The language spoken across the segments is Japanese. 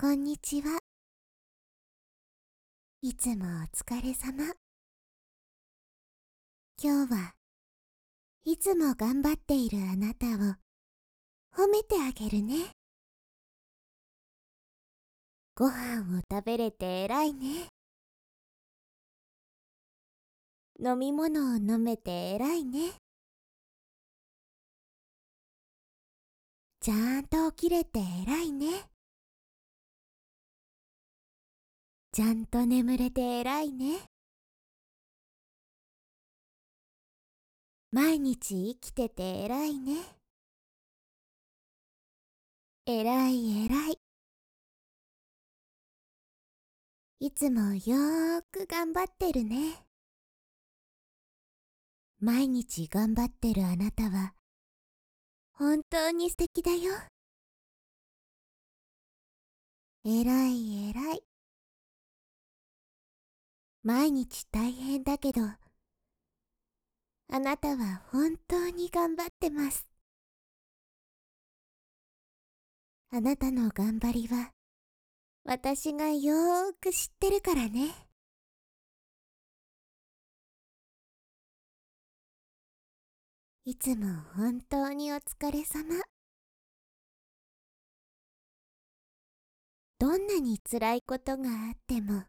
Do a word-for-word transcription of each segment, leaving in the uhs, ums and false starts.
こんにちは。いつもお疲れ様。今日はいつも頑張っているあなたを褒めてあげるね。ご飯を食べれて偉いね。飲み物を飲めて偉いね。ちゃんと起きれて偉いね。ちゃんと眠れて偉いね。毎日生きてて偉いね。偉い偉い。いつもよーく頑張ってるね。毎日頑張ってるあなたは本当に素敵だよ。偉い偉い。毎日大変だけど、あなたは本当に頑張ってます。あなたの頑張りは私がよーく知ってるからね。いつも本当にお疲れ様。どんなに辛いことがあっても、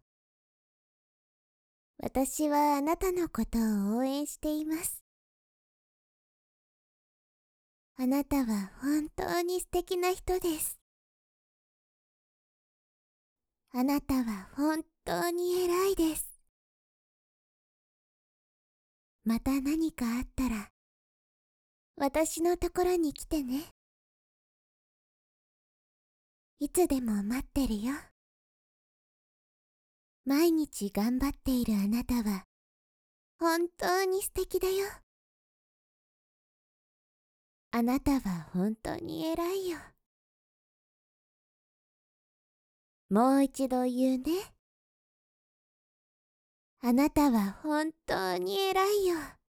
私はあなたのことを応援しています。あなたは本当に素敵な人です。あなたは本当に偉いです。また何かあったら、私のところに来てね。いつでも待ってるよ。毎日頑張っているあなたは本当に素敵だよ。あなたは本当に偉いよ。もう一度言うね。あなたは本当に偉いよ。